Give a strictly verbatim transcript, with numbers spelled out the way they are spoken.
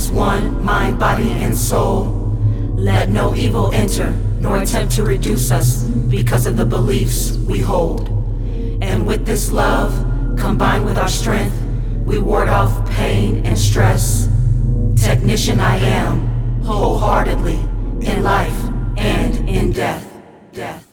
as one, mind, body, and soul. Let no evil enter, nor attempt to reduce us because of the beliefs we hold. And with this love, combined with our strength, we ward off pain and stress. Technician I am, wholeheartedly, in life and in death. Death.